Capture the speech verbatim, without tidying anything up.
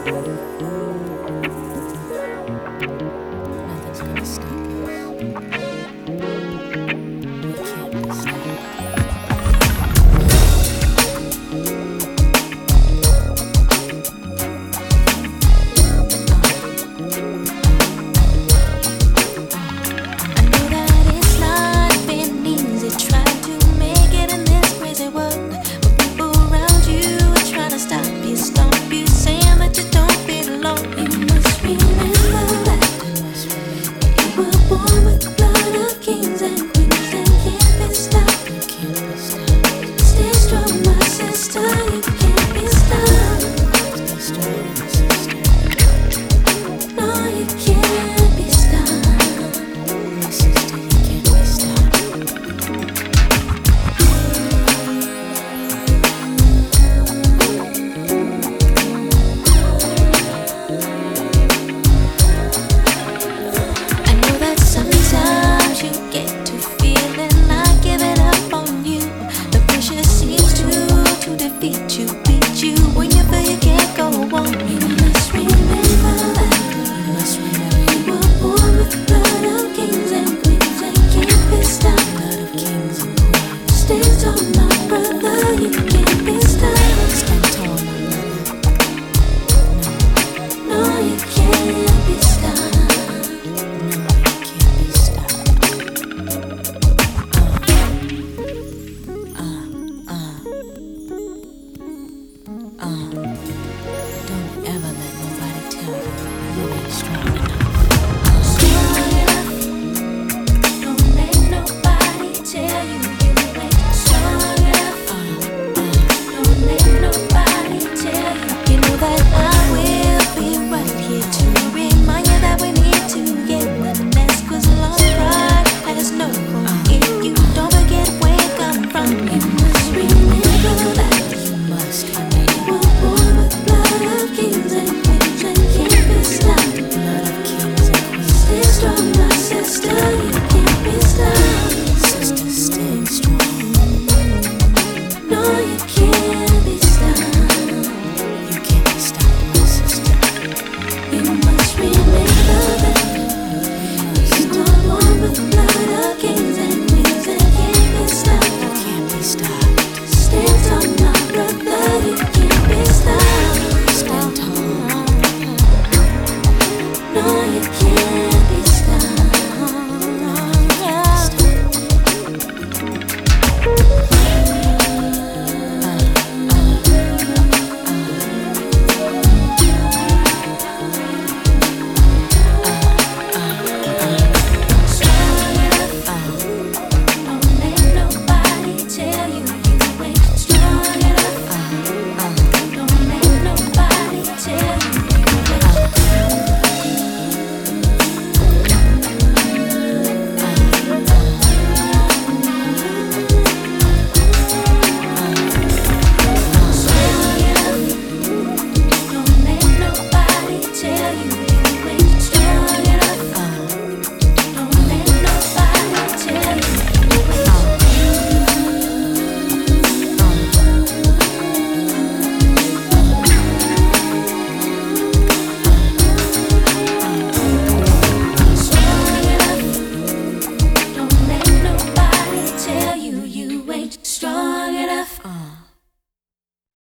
Nothing's gonna stop us. We can't be stopped. I know that it's not been easy trying to make it in this crazy world, but people around you are trying to stop you, stop you, saying that you don't belong. You must remember that you were born with the blood of kings and queens and can't be stopped. You can't be stopped. Stay strong, my sister. You can't be stopped. Stay strong, my sister. No, you can't be stopped. My sister, you can't be stopped. I know that sometimes you get to feeling like giving up on you. The pressure seems to to defeat you, beat you when you feel you can't go on. You must remember that. You must remember you were born with the blood of kings and queens and can't be stopped. Blood of kings and queens. Stand tall, my brother. You can't be stopped. Stand tall, my brother. No, you can't be stopped. No, you can't be stopped. Uh, uh, uh, uh.